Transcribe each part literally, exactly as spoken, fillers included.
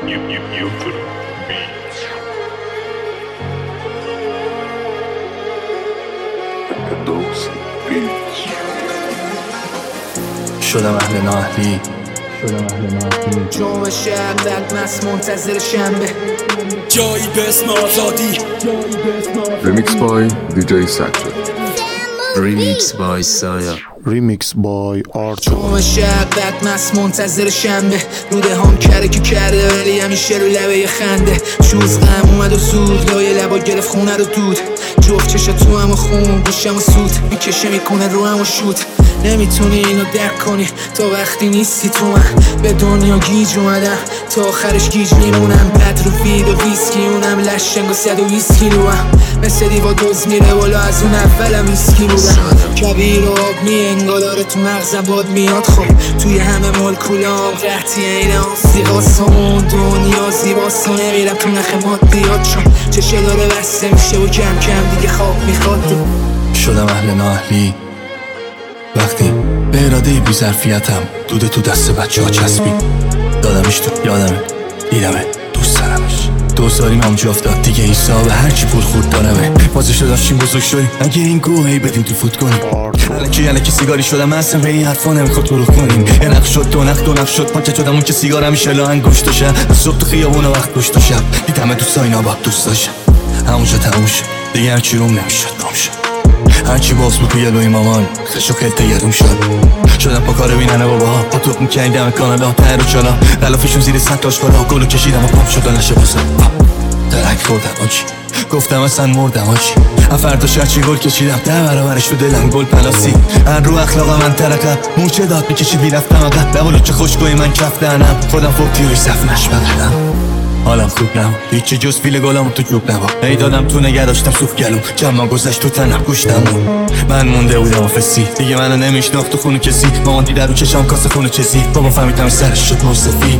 شدم اهل ناهلی شدم اهل ناهلی جمعه شب بدمست منتظر شنبه جایی به اسم آزادی. Remix by دی جی Satchel. Remix by Saya. Remix by Archer. جمعه شب بدمست منتظر شنبه روده هم کره که کرده ولی همیشه رو لبه خنده شوز غم اومد و زود لای لبا گرفت خونه رو دود جفت چشا تو هم و خون گوشم و سود میکشه میکنه رو هم و شود نمیتونی اینو درک کنی تا وقتی نیستی تو من به دنیا گیج اومدم تا آخرش گیج میمونم بد رو فید و ویسکی اونم لشنگ و صد و بیست کیلو هم مثل دیوا دوز میره بالا از اون اولم ویسکی بودم کبیر و آب می انگالاره تو مغزم باد میاد خب توی همه مولکولام قحطی اینه آسیقاسون دنیا زیباست و نمیرم تو نخ مادیات چون چشه داره بسته میشه و کم کم دیگه خواب میخواد شدم اهل ناهلی وقتی به اراده بی ظرفیتم دوده تو دست بچه ها چسبید دادمش تو یادمه دیدمه دوست دارمش دوست داریم همونجا افتاد دیگه ایسا به هرچی پول خورد دارمه بازش رو داشتیم بزرگ شدیم اگه این گوهی بدیم تو فوت کنیم الکی الکی سیگاری شدم اصلا به این حرفا نمیخواد برو کنیم یه نخ شد دو نخ دو نخ شد پاکت شدم اون که سیگار همیشه لاهنگ گوشت و شب از صبح تو خیابون و وقت گوشت و شب دیدمه دوست های نابا دوست داشتم همونجا تموم شد دیگه هرچی روم نمیشد گم شد هرچی باز بود توی لوی مامان خش و خلطه یادم شد شدم پا کار بیننه باباها با توق میکردم کانالا تر و چالا غلافشون زیر سطل آشکالا گلو کشیدم و پاپ شد و نشه بازم درک خوردم آجی گفتم اصلا مردم آجی فرداش هرچی گل کشیدم ده برابرش تو دلم گل پلاسی هر رو اخلاق من ترقب موچه داد میکشید میرفتم اقب لبالو چه خوشگوی من کف دهنم خودم فوقی صف نشبقدم حالم خوب نبود هیچی جز فیل گلام تو جوب نبود ای دادم تو نگه داشتم سوف گلوم جمع گذشت تو تنم گوشتم من مونده بودم آفسی دیگه منو نمیشناخت تو خونو کسی مامان دیده رو چشم کاسه خونو چزی بابا فهمیدم سرش شد موسفی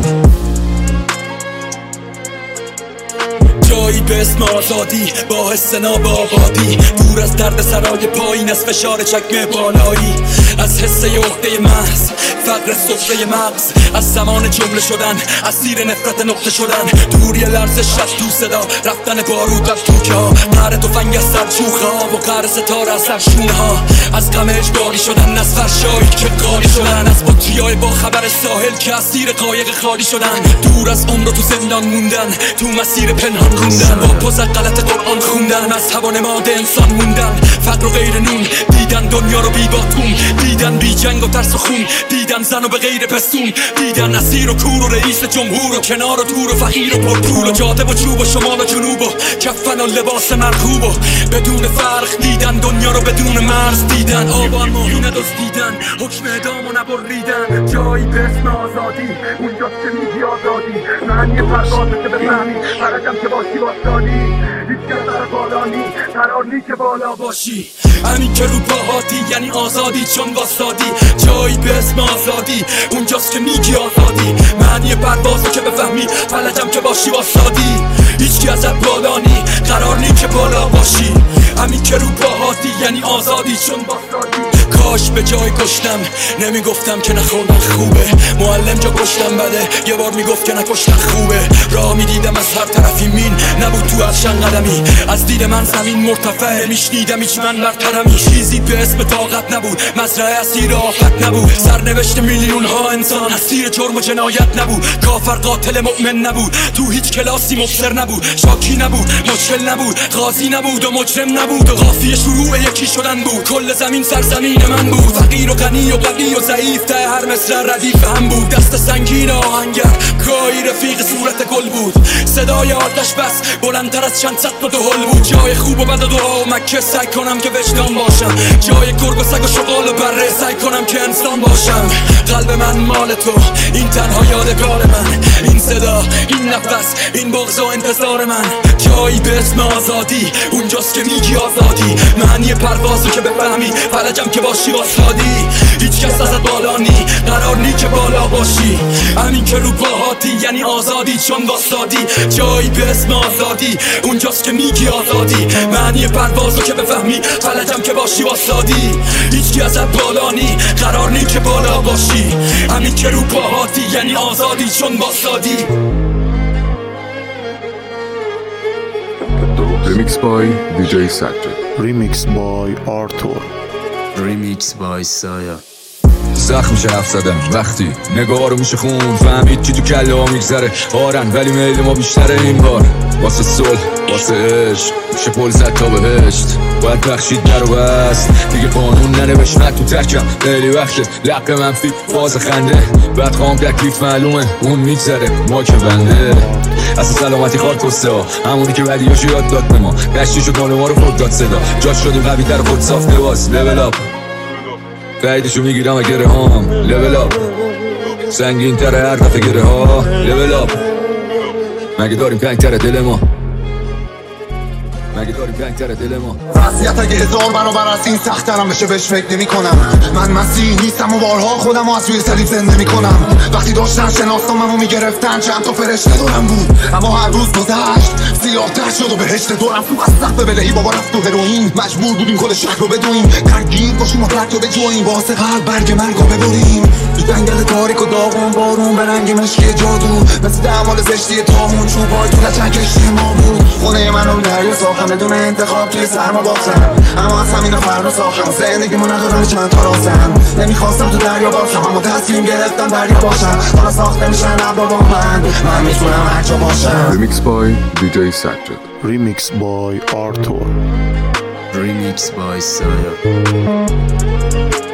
جایی به اسم آزادی با حس ناب آبادی دور از درد سرای پایین از فشار چکمه بالایی از حس عهده محض فقر سفره مغز از زمان جمله شدن از زیر نفرت نقطه شدن دوری لرزش از تو صدا رفتن بارود از توکه ها قهر تفنگ از سر چوخه ها و قهر ستاره از سر شونه ها از غم اجباری شدن از فرشایی که قالی شدن از بطریای با خبر ساحل که از زیر قایق خالی شدن دور از عمر تو زندان موندن تو مسیر پنهان خوندن با پوز غلط قرآن خوندن از هوا نماد انسان موندن فقر و غیر نون دیدن دنیا رو بی باتون دیدن بی جنگ و ترس و خون دیدن زن و به غیر پستون دیدن اسیر و کور و رئیس جمهور و کنار و دور و فقیر و پرطول و جاده و چوب و شمال و جنوب و کفن و لباس مرغوب و بدون فرق دیدن دنیا رو بدون مرز دیدن آبان ماهی ندزدیدن حکم اعدام و نبریدن جایی به اسم آزادی اونجاست که میگی آزادی معنی پروازه که بفهمی فرجم که باشی باستانی هیچ کس در بالا نی قرار نی که بالا باشی همین که رو پاهاتی یعنی آزادی چون واسادی جایی به اسم آزادی اونجاست که میگی آزادی معنی پروازه که بفهمی فلجم که باشی واسادی هیچ کی ازت بالا نی قرار نی که بالا باشی همین که رو پاهاتی یعنی آزادی چون واسادی کاش به جای کشتم نمیگفتم که نخوردن خوبه معلم جا کشتم بده یه بار میگفت که نکشتن خوبه راه میدیدم از هر طرفی مین نبود تو از چند قدمی از دید من زمین مرتفعه میشنیدم هیچ من برترمی چیزی به اسم طاقت نبود مزرعه اسیر آفت نبود سرنوشت میلیون ها انسان اسیر جرم و جنایت نبود کافر قاتل مؤمن نبود تو هیچ کلاسی مبصر نبود شاکی نبود مشکل نبود قاضی نبود و مجرم نبود و قافیه شروع یکی شدن بود کل زمین سرزمین من بود فقیر و غنی و قوی و ضعیف ته هر مصرع ردیف هم بود دست سنگین آهنگر گاهی رفیق صورت گل بود صدای آتش بس بلندتر از چند صد و دهل بود جای خوب و بد و دعا و مکه سعی کنم که وجدان باشم جای گرگ و سگ و شغال و بره سعی کنم که انسان باشم قلب من مال تو این تنها یادگار من این صدا این نفس این بغض و انتظار من جایی به اسم آزادی اونجاست که میگی آزادی معنی پروازو که بفهمی فلجم که باشی واسادی هیچ کس ازت بالا نی قرار نی که بالا باشی همین که رو پاهاتی یعنی آزادی چون واسادی جایی به اسم آزادی اونجاست که میگی آزادی معنی پروازو که بفهمی فلجم که باشی واسادی هیچ کی ازت بالا نی قرار نی که بالا باشی همین که رو پاهاتی یعنی آزادی چون واسادی Remix by دی جی Sajjad. Remix by Arthur. ریمیکس بای سایا. زخم میشه حرف زدن وقتی نگاه رو میشه خون، فهمید چی تو کله ها میگذره آرن، ولی میل ما بیشتره این بار. واسه صلح واسه عشق میشه پل زد تا بهشت، باید بخشید در و بست دیگه قانون ننوشت تو ترکم. خیلی وقته لق منفی فاز خنده، بعد خواهم تکلیف معلومه اون میگذره ما که بنده. اصلا سلامتی خار کسته ها همونی که بدیاشو یاد داد به ما، دشتیشو کال ما رو خود داد صدا، جاش شدیم قوی در خود صاف لباس لول اپ، قیدشو میگیرم اگه هم لول اپ، سنگین تره هر دفعه گره ها لول اپ. مگه داریم پنگ تره دل ما، مگه داریم پنگ تره دل ما. وضعیت اگه هزار برابر از این سخت ترم بشه بهش فکر نمی کنم. من مسیح نیستم و بارها خودم از روی صلیب زنده می کنم. وقتی داشتن شناختممو میگرفتن چند تا فرشته دورم بود، اما هر روز گذشت سیاه تر شد و بهشت دورم. تو از سقف بلهی بابا رفت تو هروئین، مجبور بودیم کل شهر رو بدویم، درگیر باشیم و رد رو بجویم، واسه قلب برگ مرگ رو ببریم. تو جنگل تاریک و داغون بارون به رنگ مشکی جادو، مثل دمال زشتی تاهون چوبای تو لچن کشتی ما بود. خونه من رو دریا ساختم بدون انتخاب توی سرما باختم، اما از همین فردا ساختم زندگی من ندارم چند تا راستم. نمیخواستم تو دریا باشم اما تصمیم گرفتم دریا باشم. حالا ساخته میشن ابرا با من، من میتونم هر جا باشم. Remix by دی جی Sajjad. Remix by Arthur. ریمیکس بای سایا.